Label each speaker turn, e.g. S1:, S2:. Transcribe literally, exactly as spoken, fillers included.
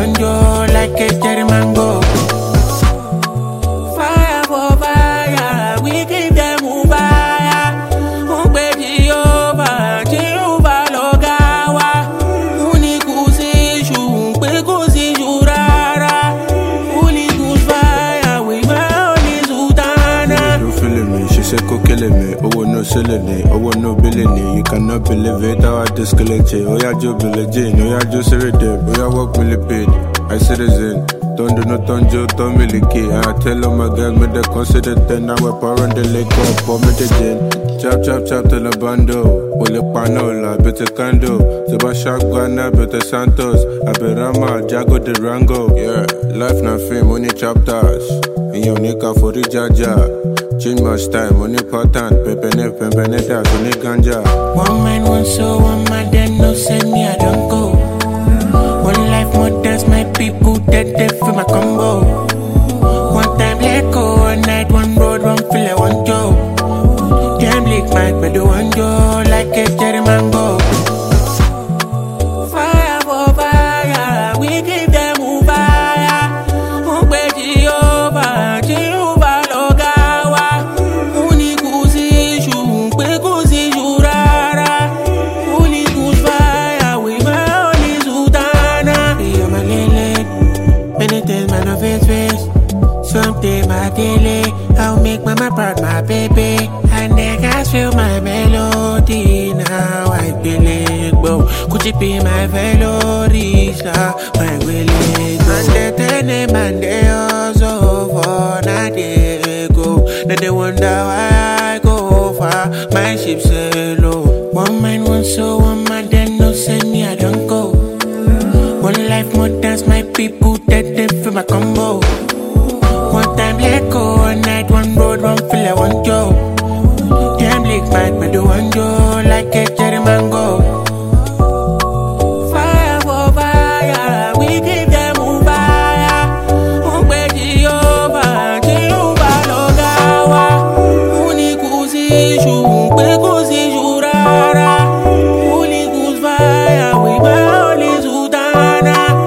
S1: one yo like a cherry mango. Fire for fire, we give them fire. Umbe Jehovah, Jehovah Logawa. Uni kusi shu, umbe kusi jurara. Uli kus fire, we only Sultana.
S2: You feeling me? She said, "Go killing me." Oh, no selling it. Oh, no billing it. You cannot believe it. How I disconnect it. Oh, yeah, Joe Billie. Oh, yeah, Joe Serede. Oh, yeah, walk me paid. I citizen. Don't do no tonjo, don't me lick it. I tell all my guys, me they consider ten. I whip around the lake up, pour me the gin. Chop, chop, chop till the bando. Pull it panola, better candle. Tiba Shagwana, better Santos. Aberama, Jago de Rango. Yeah, life na fame, only chapters. In your nika for the jaja. Change much time, only pattern. Pepene, pepene, that, only ganja.
S1: One man, one soul, one man, then no send me, I don't go. One life, more dance, my people dead, dead for my combo. One time, let go, one night, one road, one feel like one joe. Damn, lick my bed, one joe, like a cherry mango. Fire for fire, we give them fire. Umbe Jehovah, Jehovah Logawa. Uni kusi shu, umbe kusi jurara. Uli kus fire, we only Sultana. Be on my lily, many things man of his face. Someday my daily, I'll make mama proud, my baby. And the guys feel my melody. Now I believe, bro. Could you be my fellow Risa? My willing, and the ten man they also for not they go. Then they wonder why I go far. My ship sail low. One man, one soul, one man, then no send me, I don't go. One life, more dance, my people dead, dead for my combo. One time, let go, one night, one road, one feel like one joe. Damn, lick my bed, one joe, like a cherry mango. Fire for fire, we give them fire. Umbe Jehovah, Jehovah Logawa. Uni kusi shu, umbe kusi jurara. Uli kus fire, we only Sultana.